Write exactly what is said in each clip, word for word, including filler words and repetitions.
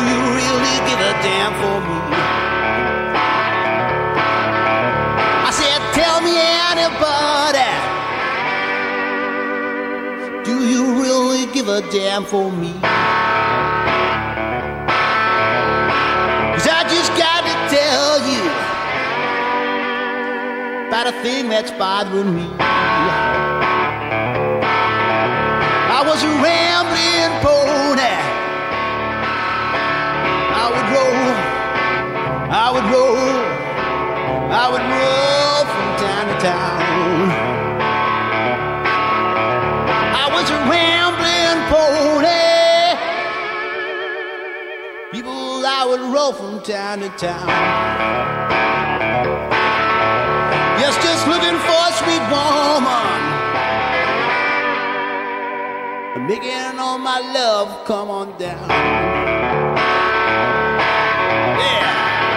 you really give a damn for me? I said, tell me anybody, do you really give a damn for me? 'Cause I just got to tell you about a thing that's bothering me. I was a rambling pony. I would roll, I would roll, I would roll from town to town. I was a rambling pony. People, I would roll from town to town. Yes, just looking for a sweet woman, making all my love come on down. Yeah.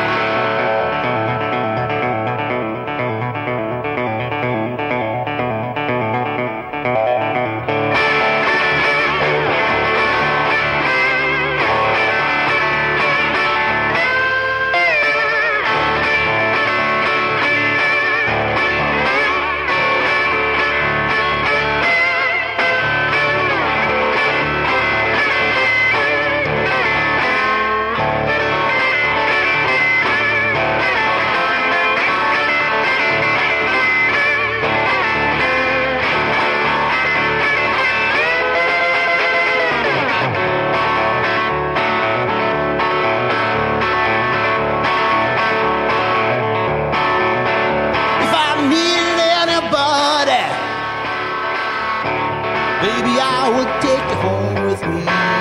Baby, I would take you home with me.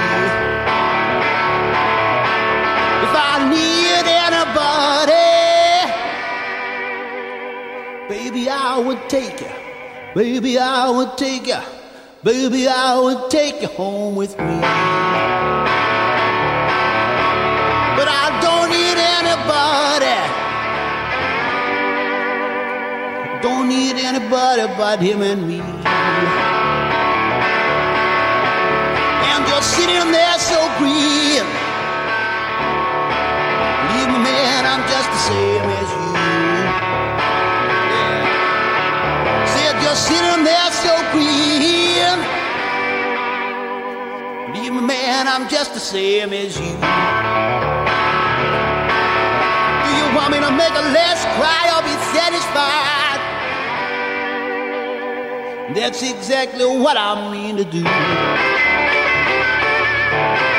If I need anybody, baby, I would take you. Baby, I would take you. Baby, I would take you home with me. But I don't need anybody. Don't need anybody but him and me. You're sitting there so green. Leave me, man, I'm just the same as you. Yeah. Said you're sitting there so green. Leave me, man, I'm just the same as you. Do you want me to make a less cry or be satisfied? That's exactly what I mean to do.